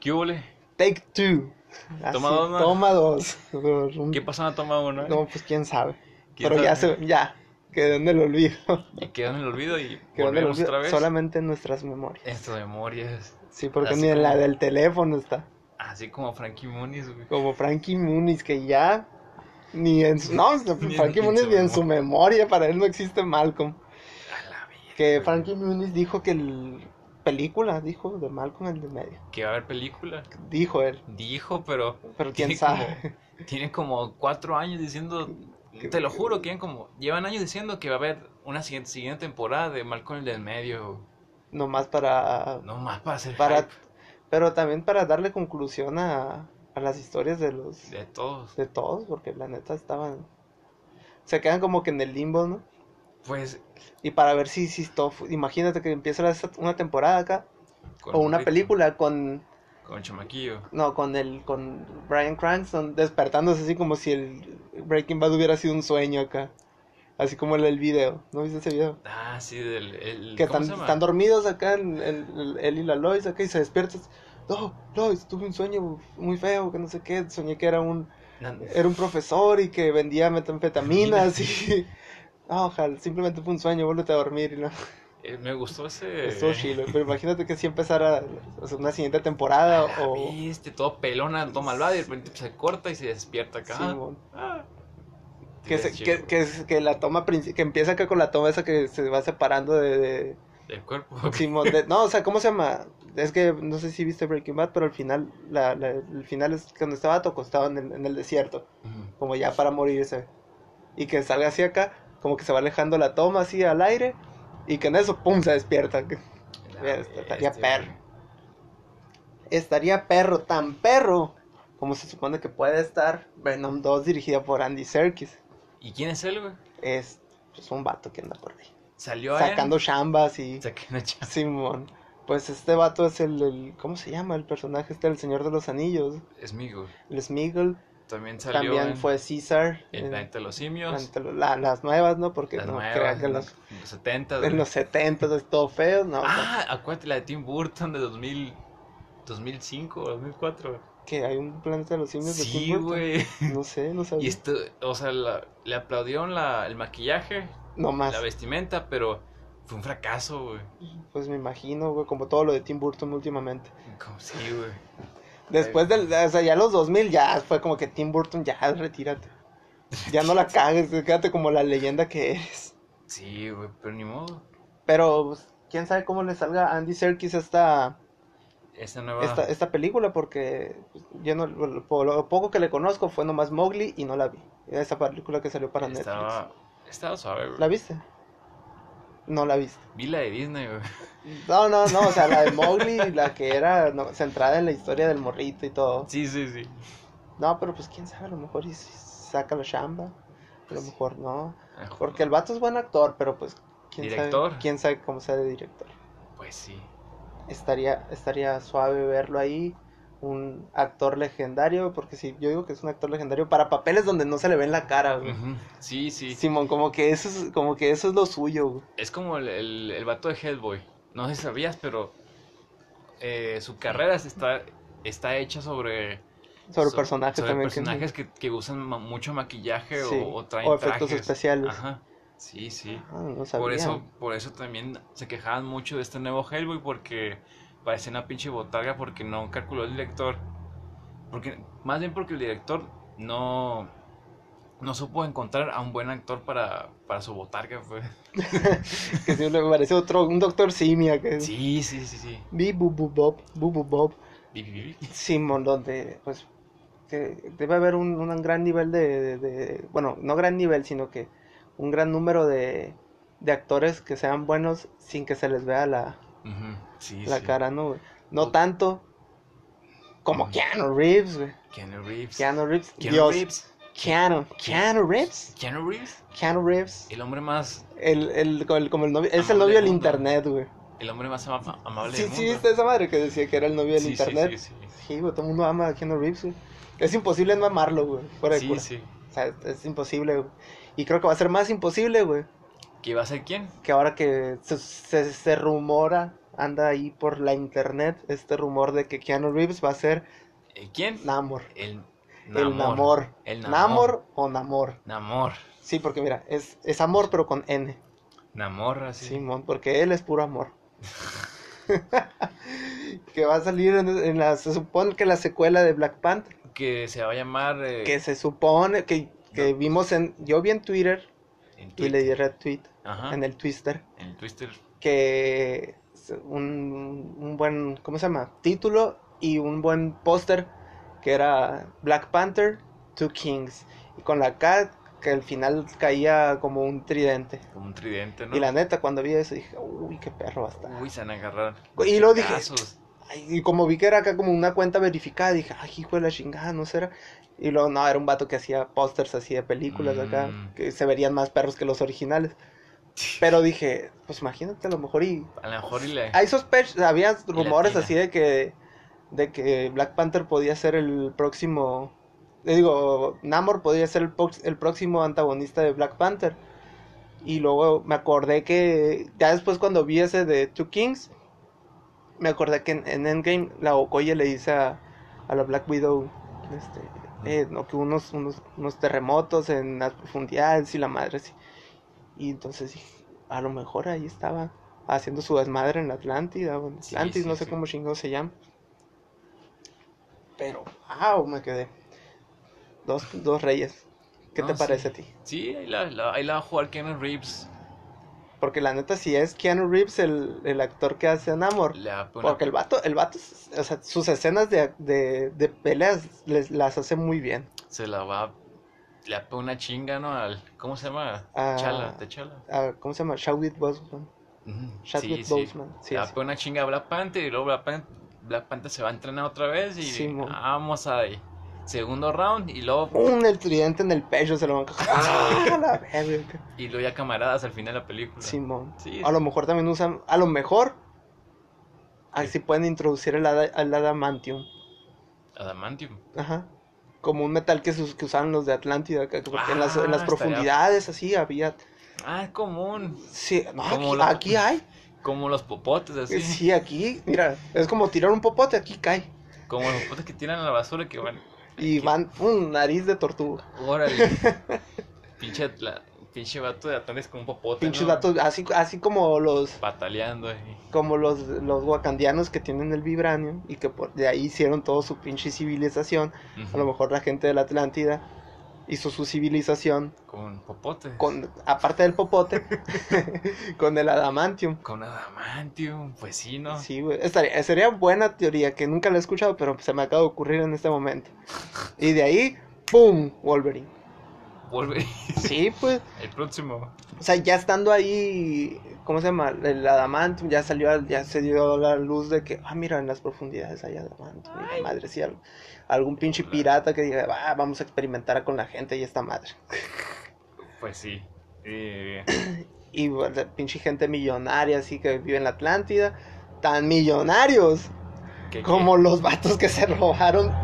¿Qué huele? Take Two. Toma Así, dos, ¿no? toma dos. ¿Qué pasó en la toma uno? No, pues quién sabe. ¿Quién Pero sabe? ya, quedó en el olvido. Y quedó en el olvido y Quedó en el volvemos olvido otra vez. solamente en nuestras memorias. Estas memorias. Sí, porque Así ni en la como- del teléfono está. Así como Frankie Muniz, güey. Como Frankie Muniz, que ya ni en su... No, Ni Frankie en Muniz su ni en su memoria, para él no existe Malcolm. A la vida. Que güey. Frankie Muniz dijo que el... Película, dijo, de Malcolm el de medio. Que va a haber película. Dijo él, Dijo, pero. pero quién tiene sabe. Tiene como 4 años diciendo. Te lo juro, que llevan años diciendo que va a haber una siguiente temporada de Malcolm el del medio. Nomás para... No más para hacer para hype pero también para darle conclusión a las historias de los... de todos. De todos, porque la neta estaban... Se quedan como que en el limbo, ¿no? Pues. Y para ver si todo... Imagínate que empieza una temporada acá, Con o una Rito, película con... Con el chamaquillo. No, con Bryan Cranston despertándose así como si el Breaking Bad hubiera sido un sueño acá. Así como el video. ¿No viste ese video? Ah, sí, Que ¿cómo se llama? están dormidos acá, él y la Lois acá, y se despiertan. No, Lois, tuve un sueño muy feo, que no sé qué. Soñé que era un profesor y que vendía metanfetaminas y... No, ojalá, simplemente fue un sueño, vuélvete a dormir. Y no. Me gustó ese. Estuvo chilo, pero imagínate que si empezara, o sea, una siguiente temporada o... Viste, todo pelona, todo malvado, y de repente se corta y se despierta acá. Simón. Ah. Que la toma que empieza acá con la toma esa que se va separando de Del cuerpo. Simón, no, o sea, ¿cómo se llama? Es que no sé si viste Breaking Bad, pero al final el final es cuando estaba acostado en el desierto, Ujú. como ya para morirse, y que salga así acá, como que se va alejando la toma así al aire, y que en eso pum se despierta. Estaría perro. Estaría perro, tan perro como se supone que puede estar Venom 2 dirigida por Andy Serkis. ¿Y quién es él, güey? Es pues, un vato que anda por ahí Salió sacando chambas y... Sacando chamba. Simón. Pues este vato es ¿cómo se llama el personaje el Señor de los Anillos? Sméagol. El Sméagol. También salió También fue Caesar. El Planeta de los Simios. Las nuevas, ¿no? Porque Las no nuevas, crean que en los 70. en los 70 es todo feo, ¿no? Acuérdate la de Tim Burton de 2005 o 2004. Que hay un Planeta de los Simios de Tim Sí, Burton. güey. No sé, no sabía. Y esto, o sea, le aplaudieron el maquillaje, No más. la vestimenta, pero fue un fracaso, güey. Pues me imagino, güey, como todo lo de Tim Burton últimamente. Como sí, güey. Después o sea, ya los 2000 ya fue como que Tim Burton ya retírate. Ya no la cagues, quédate como la leyenda que eres. Sí, güey, pero ni modo. Pero pues, quién sabe cómo le salga a Andy Serkis esta película, porque pues, yo no, por lo poco que le conozco fue nomás Mowgli y no la vi. Esa película que salió para Netflix. Estaba suave, güey. ¿La viste? No la viste. Vi la de Disney, güey. No, o sea, la de Mowgli, la que era centrada en la historia del morrito y todo. Sí, sí, sí. No, pero pues quién sabe, a lo mejor y saca la chamba, a lo mejor no. Mejor Porque no. el vato es buen actor, pero pues ¿Director? quién sabe cómo sea de director. Pues sí. Estaría suave verlo ahí, un actor legendario, porque sí, yo digo que es un actor legendario para papeles donde no se le ve en la cara, güey. Ujú. Sí, sí. Simón, como que eso es lo suyo, güey. Es como el vato de Hellboy. No sé si sabías, pero su carrera está hecha sobre Personajes sobre también. personajes que usan mucho maquillaje Sí, o traen o efectos trajes. especiales. Ajá. Sí, sí. No sabía. Por eso también se quejaban mucho de este nuevo Hellboy, porque parecía una pinche botarga, porque no calculó el director. Más bien porque el director no supo encontrar a un buen actor para su botarga, pues. Que siempre me parece un doctor Simia. Que... Sí, sí, sí, sí. Vi Bubu Bob. Bi. Simón, donde pues que debe haber un gran nivel bueno, no gran nivel, sino que un gran número de actores que sean buenos sin que se les vea la Sí, la sí. cara, ¿no, güey? No tanto como Keanu Reeves, güey. Keanu Reeves. Dios. Keanu Reeves. Keanu Reeves. Keanu Reeves. El hombre más Como el novio, es el amable novio del del mundo. internet, güey. El hombre más amable Sí, del sí, mundo. viste esa madre que decía que era el novio del Sí, internet. sí. Sí, güey, todo el mundo ama a Keanu Reeves, güey. Es imposible no amarlo, güey. Fuera de Sí, cura. sí. O sea, es imposible, güey. Y creo que va a ser más imposible, güey. ¿Qué va a ser quién? Que ahora que se rumora anda ahí por la internet este rumor de que Keanu Reeves va a ser ¿Quién? Namor. El El Namor. Namor. El Namor o Namor. Namor. Sí, porque mira, es amor pero con N. Namor, así. Simón, porque él es puro amor. Que va a salir en la, se supone que la secuela de Black Panther. Que se va a llamar... Que se supone que No. vimos yo vi en Twitter en y Twitter. le di retweet Ajá. en el Twister. En el Twister. Que un buen, ¿cómo se llama? Título y un buen póster que era Black Panther, Two Kings. Y con la K que al final caía como un tridente. Como un tridente, ¿no? Y la neta, cuando vi eso dije, uy, qué perro va a estar. Uy, se van a agarrar. Y luego dije, chingazos. ay, y como vi que era acá como una cuenta verificada, dije, ay, hijo de la chingada, no será. Y luego, no, era un vato que hacía pósters, hacía películas acá, que se verían más perros que los originales. Pero dije, pues imagínate, a lo mejor A lo mejor y le... hay sospechas, había rumores tira. así de que Black Panther podía ser el próximo, digo, Namor podía ser el próximo antagonista de Black Panther. Y luego me acordé que ya después cuando vi ese de Two Kings, me acordé que en Endgame la Okoye le dice a la Black Widow, no, que unos terremotos en las profundidades y la madre así. Y entonces dije, a lo mejor ahí estaba haciendo su desmadre en la Atlántida, o en Atlantis, sí, no sé cómo chingado se llama. Pero, wow, me quedé. Dos reyes. ¿Qué te parece a ti? Sí, ahí la va a jugar Keanu Reeves. Porque la neta, si es Keanu Reeves el actor que hace a Namor. Porque el vato, o sea, sus escenas de peleas las hace muy bien. Le va a poner una chinga, ¿no? ¿Cómo se llama? T'Challa. ¿Cómo se llama? Chadwick Boseman. Chadwick Boseman. Le va a poner una chinga a Black Panther y luego Black Panther se va a entrenar otra vez y Sí, vamos a segundo round y luego... El tridente en el pecho se lo van a coger. La verga. Y luego ya camaradas al final de la película. Simón. Sí, a lo mejor también usan... A lo mejor... Así pueden introducir el adamantium. Adamantium. Ajá. Como un metal que usaban los de Atlántida. Porque en las estaría... profundidades así había... Ah, es común. Sí, no, aquí hay. Como los popotes, así. Sí, aquí, mira, es como tirar un popote, aquí cae. Como los popotes que tiran a la basura que van... Y van, nariz de tortuga. Órale. Pinche vato de Atlantis con un popote, Pinche vato, así como los... Pataleando ahí. Como los wakandianos que tienen el vibranium y que de ahí hicieron todo su pinche civilización. A lo mejor la gente de la Atlántida hizo su civilización con popote. Aparte del popote, con el adamantium. Con adamantium, pues sí, ¿no? Sí, güey. Sería buena teoría que nunca la he escuchado, pero se me acaba de ocurrir en este momento. Y de ahí, ¡pum! Wolverine. Sí, pues. El próximo. O sea, ya estando ahí, ¿cómo se llama? El adamantium ya se dio la luz de que, mira, en las profundidades hay adamantium. Y la madre, sí, algún pinche pirata que diga, vamos a experimentar con la gente y esta madre. Pues sí. Y bueno, pinche gente millonaria así que vive en la Atlántida. Tan millonarios como los vatos que se robaron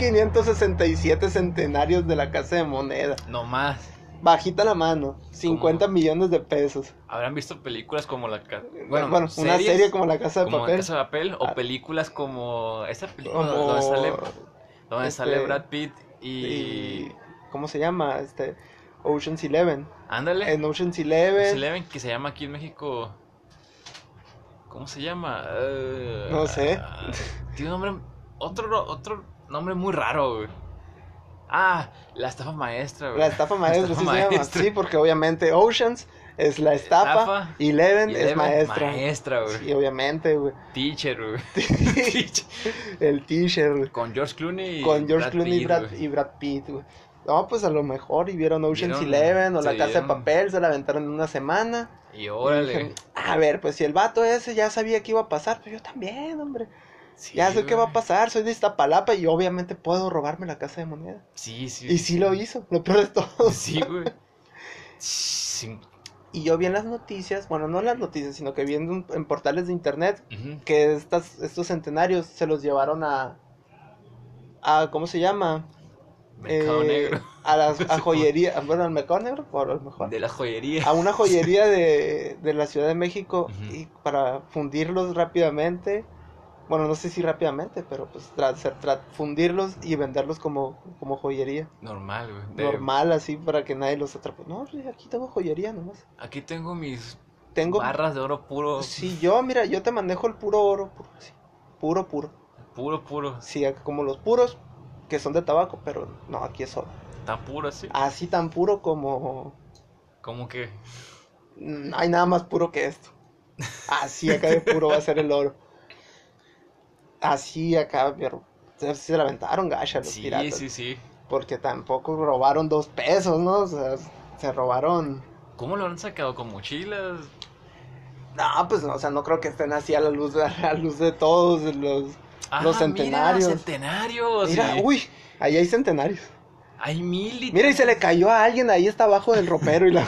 1567 centenarios de la Casa de Moneda. No más. Bajita la mano, 50 millones de pesos. ¿Habrán visto películas como bueno, una serie como La Casa de Papel? Como La Casa de Papel, o películas como esa película donde sale Brad Pitt y... ¿Cómo se llama? Ocean's 11. Ándale. En Ocean's 11. Que se llama aquí en México... ¿Cómo se llama? No sé. Tiene un nombre... Otro nombre muy raro, güey. La estafa maestra, güey. La estafa maestra, sí se llama. Sí, porque obviamente Ocean's es la estafa, 11 es maestra. Maestra, güey. Sí, obviamente, güey. Teacher, güey. El teacher, güey. Con George Clooney y Brad Pitt, güey. No, pues a lo mejor y vieron Ocean's 11 o La Casa de Papel, se la aventaron en una semana. Y órale. Y dije, a ver, pues si el vato ese ya sabía que iba a pasar, pues yo también, hombre. Sí, ya sé qué va a pasar, soy de Iztapalapa y obviamente puedo robarme la Casa de Moneda. Sí. Y sí lo hizo, lo peor de todo. Sí, güey. Sí. Y yo vi en las noticias, bueno, no en las noticias, sino que vi en portales de internet, que estos centenarios se los llevaron a ¿cómo se llama? Mercado Negro. A joyería, bueno, al Mercado Negro, por lo mejor. De la joyería. A una joyería de la Ciudad de México y Ujú. para fundirlos rápidamente. Bueno, no sé si rápidamente, pero pues fundirlos y venderlos como joyería. Normal, güey. Normal, así, para que nadie los atrape. No, sí, aquí tengo joyería nomás. Aquí tengo mis Tengo, barras de oro puro. si mira, yo te manejo el puro oro, puro, así, puro, puro. Puro, puro. Sí, como los puros, que son de tabaco, pero no, aquí es oro. Tan puro así. Así tan puro como... ¿Cómo que? No hay nada más puro que esto. Así acá de puro va a ser el oro. Así acá, pero se la aventaron gacha los Sí, piratas. sí, sí. Porque tampoco robaron 2 pesos, ¿no? O sea, se robaron... ¿Cómo lo han sacado? ¿Con mochilas? No, pues no, o sea, no creo que estén así a la luz de todos los centenarios. Mira, centenarios. Mira, Sí. uy, ahí hay centenarios. Hay mil y Mira, y se le cayó a alguien, ahí está abajo del ropero y la...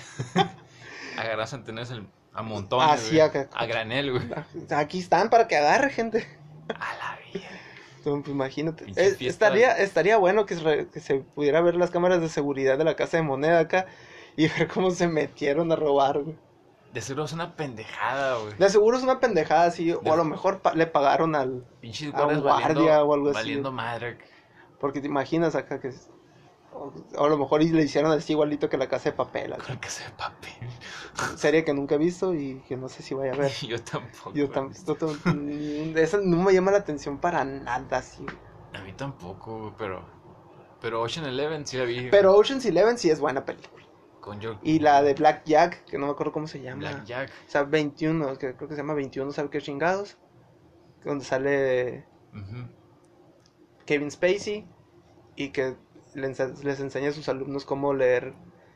Agarrar centenarios a montones, Así güey. acá. A granel, güey. Aquí están para que agarre gente. A la vida. Entonces, pues, imagínate. Pinche fiesta. Estaría bueno que se pudiera ver las cámaras de seguridad de la Casa de Moneda acá y ver cómo se metieron a robar, güey. De seguro es una pendejada, güey. De seguro es una pendejada así, o a lo mejor le pagaron Pinches a un guardias guardia o algo así. valiendo madre. Porque te imaginas acá que... O a lo mejor le hicieron así igualito que la Casa de Papel. Acá. Con que sea papel. Serie que nunca he visto y que no sé si vaya a ver. Yo tampoco. Yo tampoco... Esa no me llama la atención para nada, así. A mí tampoco, güey, pero Ocean Eleven sí la vi. Pero Ocean's Eleven sí es buena película. Con George Y la de Black Jack, que no me acuerdo cómo se llama. Black Jack. O sea, 21, que creo que se llama 21, ¿sabe qué chingados? Donde sale Ujú. Kevin Spacey y que les enseña a sus alumnos cómo leer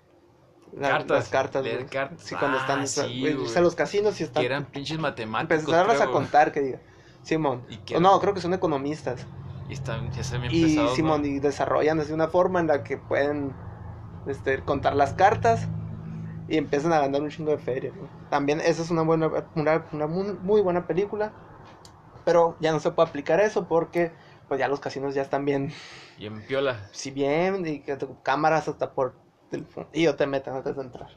las cartas. Leer güey. cartas. Sí, cuando están Sí, irse a los casinos y están... que eran pinches matemáticos. Empezarlas a creo, contar, que diga. Simón. Y que No, creo que son economistas. Y están, ya se bien Y pesados, Simón, ¿no? y desarrollan así una forma en la que pueden contar las cartas y empiezan a ganar un chingo de feria, ¿no? También esa es una muy buena película, pero ya no se puede aplicar eso porque pues ya los casinos ya están bien, Y en piola. si bien, y que cámaras hasta por y yo te metan antes de entrar.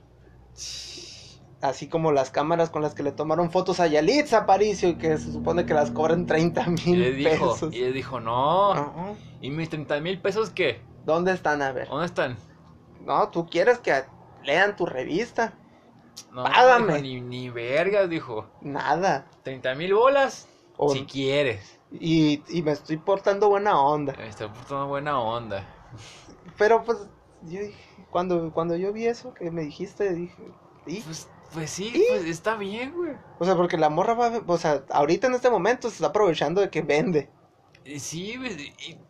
Así como las cámaras con las que le tomaron fotos a Yalitza Aparicio y que se supone que las cobran 30,000 pesos. Y le dijo, no. Ajá. ¿Y mis 30,000 pesos qué? ¿Dónde están? A ver. ¿Dónde están? No, tú quieres que lean tu revista. No, Págame. dijo, ni vergas, dijo. Nada. 30,000 bolas, O- si quieres. Y me estoy portando buena onda. Me está portando buena onda. Pero pues, yo dije, cuando yo vi eso que me dijiste, dije, ¿y? Pues sí, ¿Y? pues está bien, güey. O sea, porque la morra va, o sea, ahorita en este momento se está aprovechando de que vende. Sí, güey. Y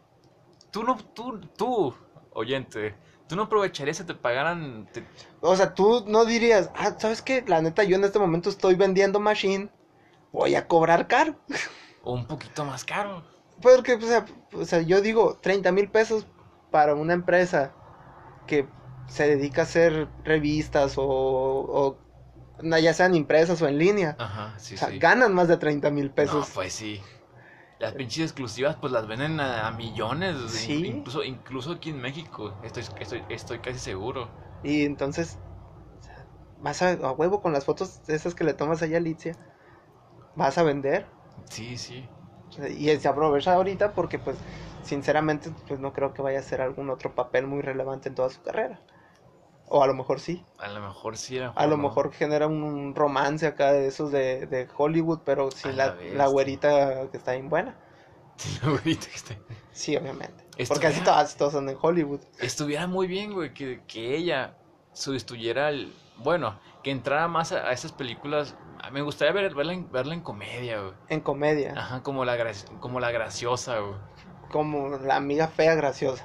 tú, oyente, tú no aprovecharías si te pagaran. O sea, tú no dirías, ¿sabes qué? La neta, yo en este momento estoy vendiendo Machine, voy a cobrar caro. O un poquito más caro. Porque, o sea, yo digo, 30,000 pesos para una empresa que se dedica a hacer revistas o ya sean impresas o en línea. Ajá, sí, O sea, sí. ganan más de 30,000 pesos. No, pues sí. Las pinches exclusivas, pues las venden a millones. Sí. Incluso aquí en México. Estoy casi seguro. Y entonces, o sea, vas a huevo con las fotos esas que le tomas allá a Alicia, vas a vender. Sí, sí. O sea, y se aprovecha ahorita porque, pues, sinceramente, pues no creo que vaya a hacer algún otro papel muy relevante en toda su carrera. O a lo mejor sí. A lo mejor sí. A lo mejor genera un romance acá de esos de Hollywood, pero sin A la la bestia. güerita que está bien buena. Ahorita que Sí, obviamente. Esto Porque así era- todos son en Hollywood. estuviera muy bien, güey, que ella sustituyera bueno, que entrara más a esas películas. Me gustaría verla en comedia, güey. En comedia. Ajá, como la graciosa, güey. Como la amiga fea graciosa.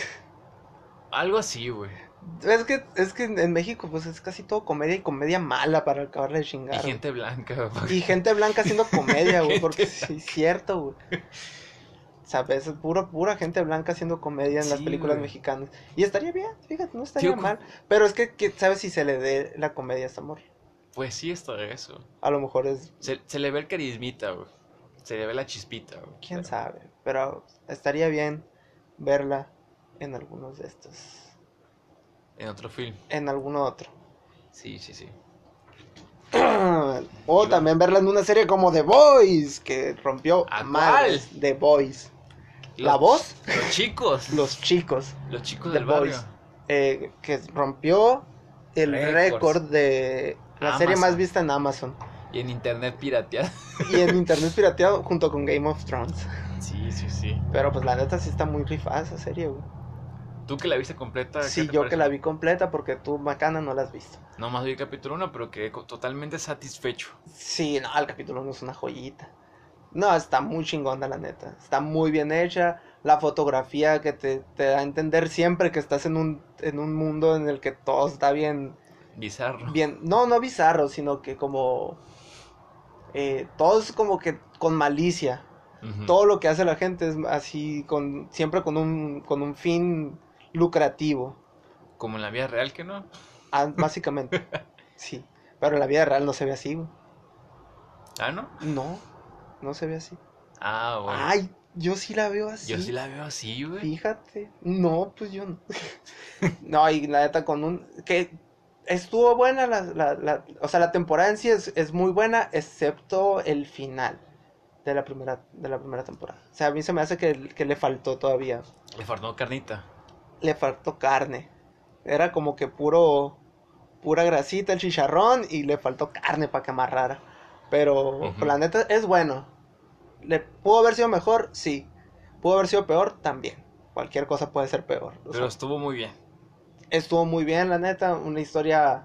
Algo así, güey. Es que en México pues es casi todo comedia y comedia mala para acabarle de Y chingar. gente blanca, güey. Y gente blanca haciendo comedia, güey, Gente porque sí es cierto, güey. ¿Sabes? Es pura gente blanca haciendo comedia en las Sí, películas güey. mexicanas. Y estaría bien, fíjate, no estaría Tío, mal. Pero es que ¿sabes si se le dé la comedia a esta morra? Pues sí, está eso. A lo mejor es, Se le ve el carismita, güey. Se le ve la chispita, güey. quién sabe. Pero estaría bien verla en algunos de estos. En otro film. En alguno otro. Sí, sí, sí. O también verla en una serie como The Boys, que rompió ¿A madres. cuál? The Boys. ¿La voz? Los chicos. Los chicos. Los chicos The del barrio. Boys. Que rompió el récord de la serie más vista en Amazon. Y en internet pirateado. Y en internet pirateado junto con Game of Thrones. Sí, sí, sí. Pero pues la neta sí está muy rifada esa serie, güey. ¿Tú que la viste completa? Sí, yo que la vi completa porque tú, Macana, no la has visto. No más vi el capítulo 1, pero quedé totalmente satisfecho. Sí, no, el capítulo 1 es una joyita. No, está muy chingona la neta. Está muy bien hecha. La fotografía que te da a entender siempre que estás en un mundo en el que todo está bien... Bizarro. Bien, no bizarro, sino que como... todo es como que con malicia. Uh-huh. Todo lo que hace la gente es así, siempre con un fin lucrativo. Como en la vida real, ¿que no? Básicamente, sí. Pero en la vida real no se ve así, güey. ¿Ah, no? No se ve así. Ah, bueno. Ay, yo sí la veo así. Yo sí la veo así, güey. Fíjate. No, pues yo no. No, y la neta que estuvo buena o sea, la temporada en sí es muy buena, excepto el final de la primera temporada. O sea, a mí se me hace que le faltó todavía. Le faltó carnita. Le faltó carne. Era como que pura grasita el chicharrón y le faltó carne para que amarrara. Pero Uh-huh. la neta es bueno. ¿Le pudo haber sido mejor? Sí. ¿Pudo haber sido peor? También. Cualquier cosa puede ser peor. Pero estuvo muy bien. Estuvo muy bien, la neta. Una historia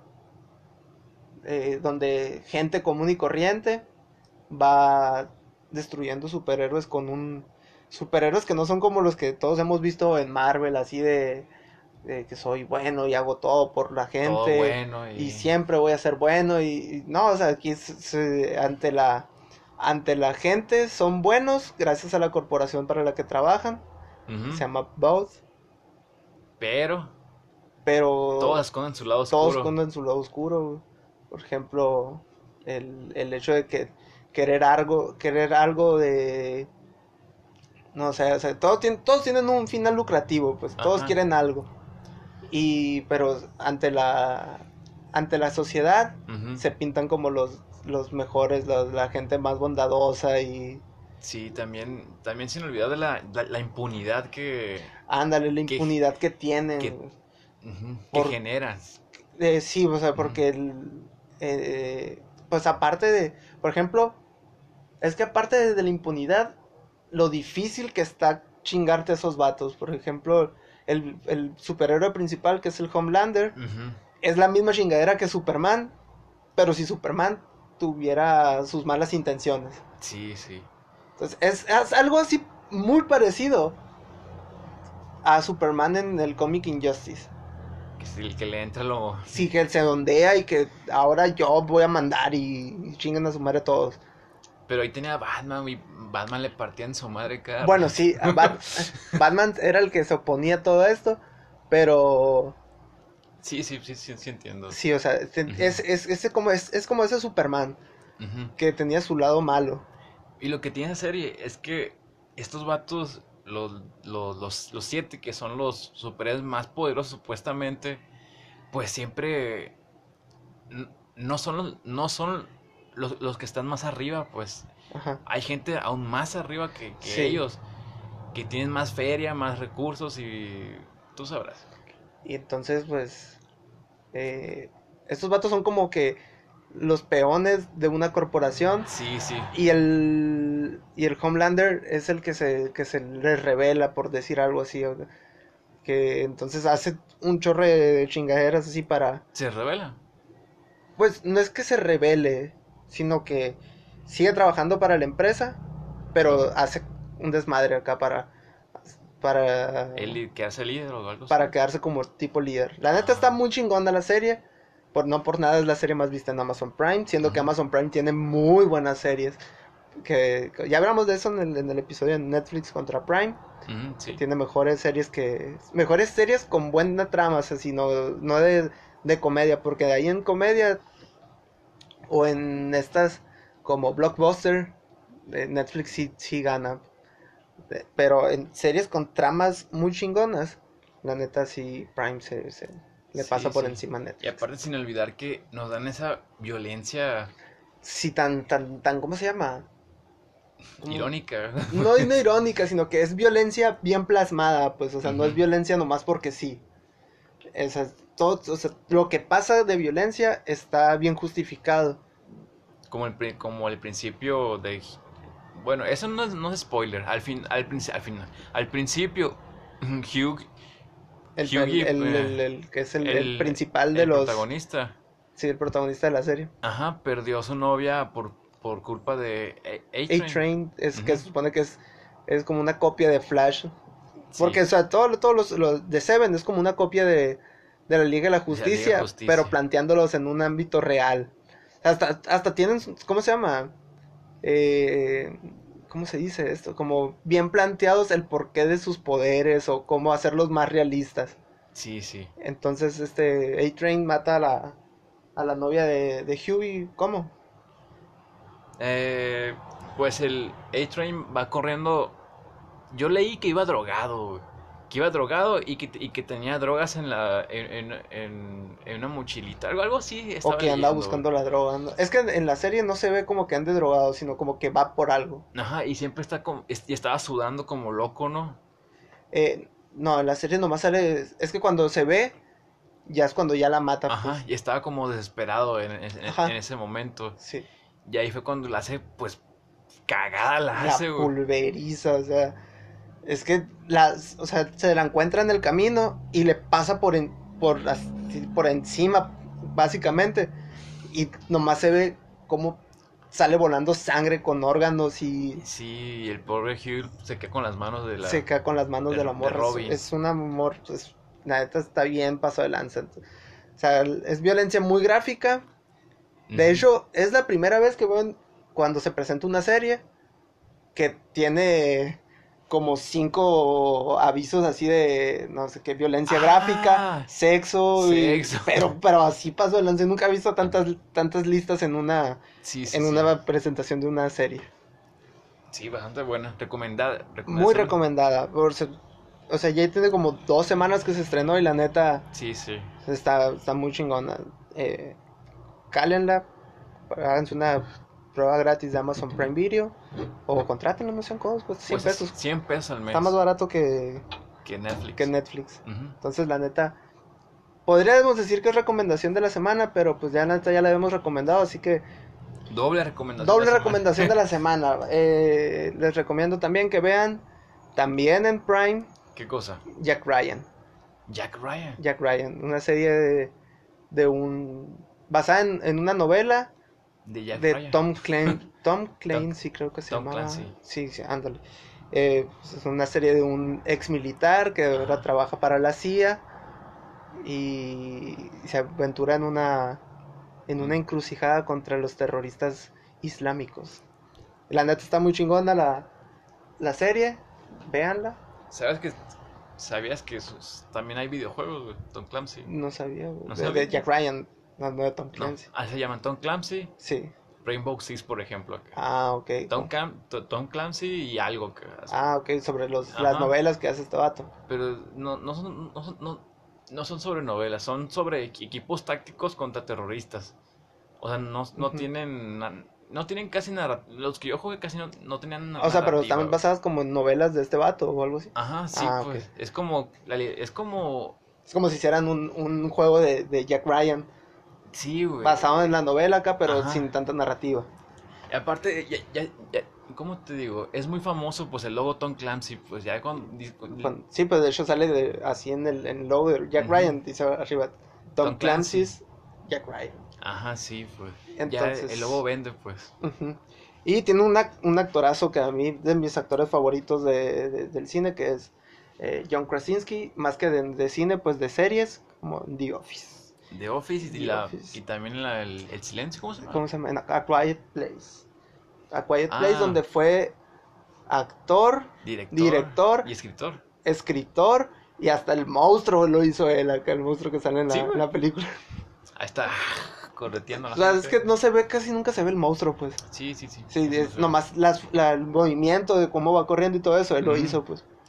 donde gente común y corriente va destruyendo superhéroes superhéroes que no son como los que todos hemos visto en Marvel, así de que soy bueno y hago todo por la gente. Todo bueno y siempre voy a ser bueno. Y no, o sea, aquí ante la gente son buenos gracias a la corporación para la que trabajan. Uh-huh. Se llama Both. Pero todos esconden su lado oscuro. Todos esconden su lado oscuro. Por ejemplo, el hecho de que querer algo de... No, o sea todos tienen un final lucrativo, pues. Todos Ajá. quieren algo. Pero ante la sociedad, uh-huh, se pintan como los mejores, la gente más bondadosa y... Sí, también sin olvidar de la impunidad que... Ándale, la impunidad que tienen. Que generan. Sí, o sea, porque pues aparte de... Por ejemplo, es que aparte de la impunidad, lo difícil que está chingarte a esos vatos. Por ejemplo, el superhéroe principal, que es el Homelander, uh-huh, es la misma chingadera que Superman, pero si Superman tuviera sus malas intenciones. Sí, sí. Entonces, es algo así muy parecido a Superman en el cómic Injustice. Que es el que le entra lo... Sí, que él se ondea y que ahora yo voy a mandar y chinguen a su madre todos. Pero ahí tenía a Batman y Batman le partía en su madre cada... Bueno, sí, Batman era el que se oponía a todo esto, pero... Sí entiendo. Sí, o sea, uh-huh, es como ese Superman, uh-huh, que tenía su lado malo. Y lo que tiene la serie es que estos vatos, los 7, que son los superhéroes más poderosos supuestamente, pues siempre no son los que están más arriba, pues. Ajá. Hay gente aún más arriba que Sí. ellos, que tienen más feria, más recursos y tú sabrás. Y entonces, pues, estos vatos son como que los peones de una corporación. Sí, sí. Y el Homelander es el que se les revela, por decir algo así. Que entonces hace un chorro de chingaderas así para... ¿Se revela? Pues no es que se revele, sino que sigue trabajando para la empresa, pero hace un desmadre acá para ¿El que hace líder o algo así? para quedarse como tipo líder. La neta está muy chingona la serie. No por nada es la serie más vista en Amazon Prime, siendo que Amazon Prime tiene muy buenas series. Que ya hablamos de eso en el episodio de Netflix contra Prime. Sí. Tiene mejores series con buena trama, así, no de comedia, porque de ahí en comedia o en estas como Blockbuster, Netflix sí gana. Pero en series con tramas muy chingonas, La neta, sí, Prime le Sí, pasa por sí. encima a Y Netflix. aparte sin olvidar que nos dan esa violencia Sí, ¿cómo se llama? Como- irónica. no irónica, sino que es violencia bien plasmada, pues, o sea, no es Ujú. violencia nomás porque sí. O sea, lo que pasa de violencia está bien justificado. Como el principio de... Bueno, eso no es spoiler. Al principio, Hugh, El que es el el, principal de el los... protagonista, Sí, el protagonista de la serie. ajá, perdió a su novia por culpa de A-Train. A-Train es que Ujú. se supone que es como una copia de Flash. Sí, Porque, o sea, todos los de Seven es como una copia de la Liga de la de la Liga de Justicia, pero Justicia. planteándolos en un ámbito real. Hasta tienen, ¿cómo se llama? Eh, ¿Cómo se dice esto? Como bien planteados el porqué de sus poderes o cómo hacerlos más realistas. Sí, sí. Entonces, A-Train mata a la novia de Huey, ¿cómo? Eh, pues el A-Train va corriendo. Yo leí que iba drogado, güey. Que iba drogado y que tenía drogas en una mochilita. Algo así O estaba que anda leyendo, güey. buscando la droga. Es que en la serie no se ve como que ande drogado, sino como que va por algo. Ajá, y siempre y estaba sudando como loco, ¿no? No, en la serie nomás sale. Es que cuando se ve, ya es cuando ya la mata, Ajá, pues. y estaba como desesperado en Ajá, ese momento. sí. Y ahí fue cuando la hace, pues, cagada la La hace, güey. pulveriza, o sea. Es que o sea, se la encuentra en el camino y le pasa por encima, básicamente. Y nomás se ve cómo sale volando sangre con órganos y Sí, el pobre Hugh se queda con las manos se cae con las manos de la de morra. Robin. Es un amor, pues, la neta está bien paso de lanza. O sea, es violencia muy gráfica. De Ujú. hecho, es la primera vez que veo cuando se presenta una serie que tiene como 5 avisos así de, no sé qué, violencia gráfica, Ah, sexo, sexo. pero así pasó el lance. Nunca he visto tantas listas Sí, sí, en sí. una presentación de una serie. Sí, bastante buena. Recomendada. Muy Recomendación. recomendada. O sea, ya tiene como 2 semanas que se estrenó y la neta Sí, sí. está muy chingona. Cálenla, háganse una prueba gratis de Amazon Prime Video o contrátenlo, no sean cosas, cuesta 100 Pues es pesos. 100 pesos al Está más mes. barato Que que Netflix. Netflix. Ujú. Entonces, la neta, podríamos decir que es recomendación de la semana, pero pues ya la neta ya la habíamos recomendado, así que Doble recomendación de doble la semana. recomendación de la semana. Les recomiendo también que vean, también en Prime, ¿Qué cosa? Jack Ryan. Jack Ryan. Jack Ryan, una serie basada en una novela De Jack de Ryan. Tom Tom, Clancy, creo que se Tom llamaba. Clancy. Sí, sí, ándale. Pues es una serie de un ex militar que ahora Ajá. trabaja para la CIA y se aventura en una encrucijada contra los terroristas islámicos. La neta está muy chingona la serie, véanla. ¿Sabías que también hay videojuegos, güey? Tom Clancy. No sabía, güey. ¿No De sabías? Jack Ryan, no de Tom No. Clancy. Se llaman Tom Clancy, Sí. Rainbow Six, por ejemplo. Acá. Ah, ok. Tom Clancy y algo que hace. Ah, ok, sobre las Ajá. novelas que hace este vato. Pero no son sobre novelas, son sobre equipos tácticos contra terroristas. O sea, no Ujú. no tienen casi narrativa. Los que yo jugué casi no tenían O sea, pero narrativa, están güey. basadas como en novelas de este vato o algo así. Ajá, sí, Ah, ok. pues. Es como. Es como si hicieran un juego de Jack Ryan Sí, güey. basado en la novela acá, pero Ajá. sin tanta narrativa. Y aparte, ¿cómo te digo? Es muy famoso, pues, el logo Tom Clancy, pues, ya Sí, pues de hecho sale así en el logo de Jack Ujú. Ryan, dice arriba Tom Tom Clancy. Clancy's Jack Ryan. Ajá, sí, pues. Ya Entonces, el logo vende, pues. ujú. Y tiene un actorazo que a mí, de mis actores favoritos del cine, que es John Krasinski, más que de cine, pues de series, como The Office. The Office The Office. y también el Silencio, ¿cómo se llama? ¿Cómo se llama? A Quiet Place. A Quiet Place, Ah, donde fue actor, director, y escritor. escritor y hasta el monstruo lo hizo él, acá el monstruo que sale en Sí, en güey. la película. Ahí está, correteando a la O sea, es gente. que no se ve, casi nunca se ve el monstruo, pues. Sí, sí, sí. Sí, Eso no es se ve. nomás el movimiento de cómo va corriendo y todo eso, él lo Ujú. hizo, pues.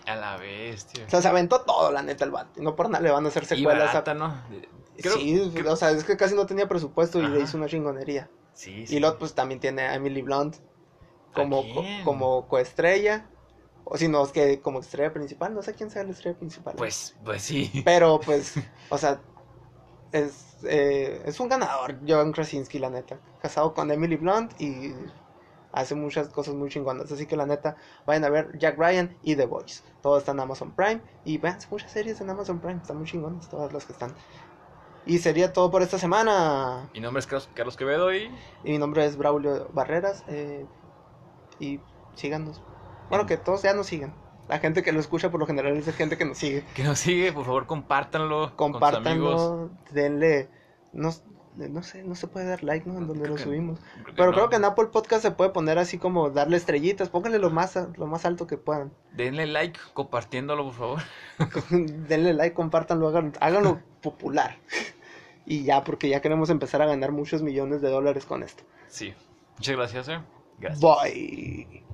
A la bestia. O sea, se aventó todo, la neta, el vato. Y no por nada le van a hacer secuelas. Y barata, ¿no? Sí, o sea, es que casi no tenía presupuesto y Ajá. le hizo una chingonería. Sí. Y luego, pues, también tiene a Emily Blunt como, ¿A quién? como coestrella. O si no, es que como estrella principal. No sé quién sea la estrella principal. Pues sí. Pero, pues, o sea, es un ganador, John Krasinski, la neta. Casado con Emily Blunt y hace muchas cosas muy chingonas. Así que, la neta, vayan a ver Jack Ryan y The Boys. Todo está en Amazon Prime. Y vean muchas series en Amazon Prime. Están muy chingonas todas las que están. Y sería todo por esta semana. Mi nombre es Carlos Quevedo y mi nombre es Braulio Barreras. Y síganos. Bueno, que todos ya nos sigan. La gente que lo escucha por lo general es la gente que nos sigue. que nos sigue, por favor, compártanlo con sus amigos. Compártanlo, denle. No sé, no se puede dar like, ¿no? En donde lo subimos. Pero no. creo que en Apple Podcast se puede poner así como darle estrellitas. Pónganle lo más alto que puedan. Denle like compartiéndolo, por favor. Denle like, compártanlo, háganlo popular. Y ya, porque ya queremos empezar a ganar muchos millones de dólares con esto. Sí. Muchas gracias, Gracias. Bye.